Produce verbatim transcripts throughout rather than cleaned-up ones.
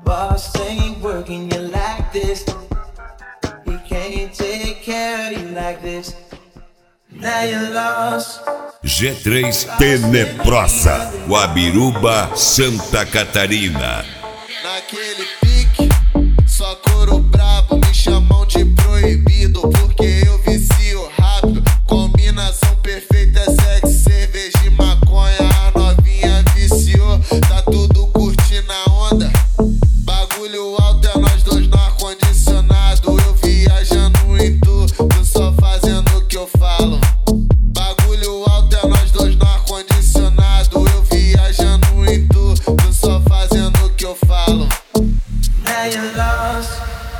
boss ain't working you like this. He can't take care of you like this. Now you're lost. G três Teneprosa, Guabiruba, Santa Catarina. Naquele pique, só couro brabo, me chamam de proibido, porque eu vicio rápido. Combinação perfeita, sexo, cerveja e maconha. A novinha viciou, tá tudo curtindo a onda. Bagulho alto é nós dois no ar-condicionado. Eu viajando em tu, tu só fazendo o que eu falo. Bagulho alto é nós dois no ar-condicionado. Eu viajando em tu, tu só fazendo o que eu falo. Now you're lost.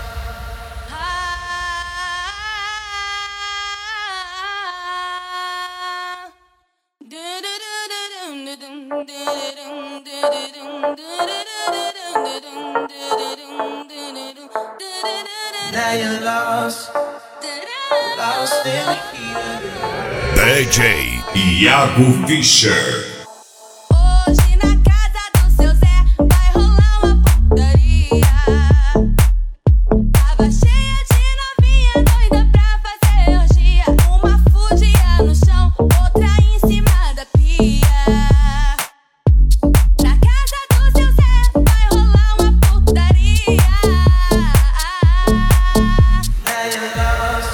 Now you're lost. Lost in the heat of it. D J Iago Fischer. Hoje na casa do seu Zé vai rolar uma putaria. Tava cheia de novinha doida pra fazer orgia. Uma fugia no chão, outra em cima da pia. Na casa do seu Zé vai rolar uma putaria. Now you're lost.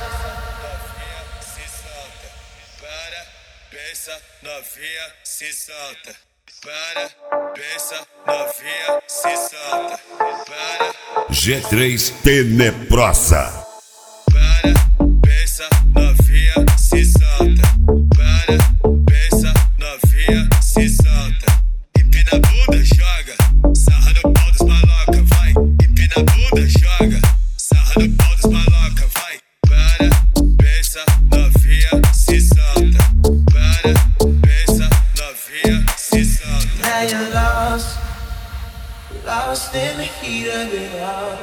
Se solta, para, pensa, novinha, se solta. Para, pensa, novinha, se solta. Para, G três Teneprosa. para, pensa, novinha, se solta. Para, pensa, novinha, se solta. Empina a bunda, joga, sarra no pau dos maloca, vai. Empina a bunda, joga, sarra no pau dos maloca, vai. Para, pensa, novinha, se solta. Para, pensa, novinha, se solta. Now you're lost. Lost in the heat of it all.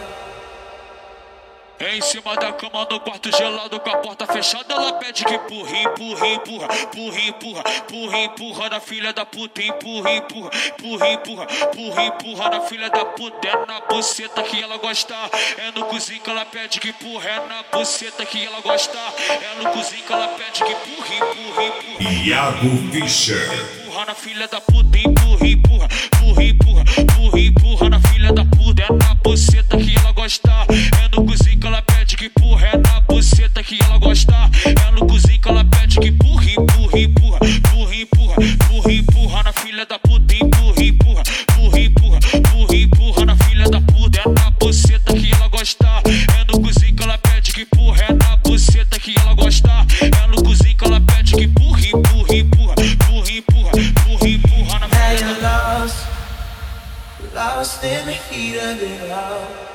Em cima da cama no quarto gelado com a porta fechada, ela pede que empurra, empurra, empurra, empurra, empurra, empurra, empurra na filha da puta, empurra, empurra, empurra, empurra, empurra, empurra na filha da puta. É na buceta que ela gosta, é no cozinho que ela pede que empurra, é na buceta que ela gosta, é no cozinho que ela pede que empurra, empurra, empurra. Iago Fischer. Empurra na filha da puta, empurra, empurra, empurra, empurra, empurra, empurra na filha da puta. É na buceta que ela gosta, é no cozinho que ela pede que empurra, é na buceta que ela gosta, é no cozinho que ela pede que empurra, empurra, empurra, empurra, empurra, empurra, empurra na filha da puta, empurra, empurra, empurra, empurra, empurra, empurra na filha da puta. É na buceta que ela gosta, é no cozinho que ela pede que empurra, é na buceta que ela gosta, é no cozinho que ela pede que empurra, empurra, empurra, empurra, empurra, empurra, empurra na Now filha da you're puta. lost. Lost in the heat of it all.